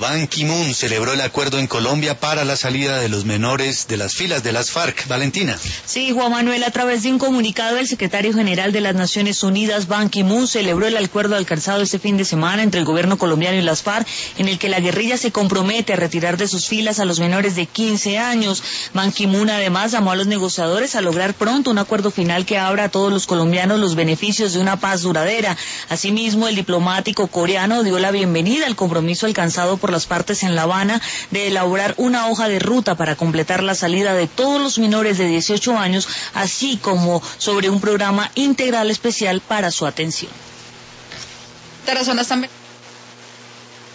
Ban Ki-moon celebró el acuerdo en Colombia para la salida de los menores de las filas de las FARC. Valentina. Sí, Juan Manuel, a través de un comunicado, el secretario general de las Naciones Unidas, Ban Ki-moon, celebró el acuerdo alcanzado este fin de semana entre el gobierno colombiano y las FARC, en el que la guerrilla se compromete a retirar de sus filas a los menores de 15 años. Ban Ki-moon además llamó a los negociadores a lograr pronto un acuerdo final que abra a todos los colombianos los beneficios de una paz duradera. Asimismo, el diplomático coreano dio la bienvenida al compromiso alcanzado por las partes en La Habana de elaborar una hoja de ruta para completar la salida de todos los menores de 18 años, así como sobre un programa integral especial para su atención. Otras zonas también.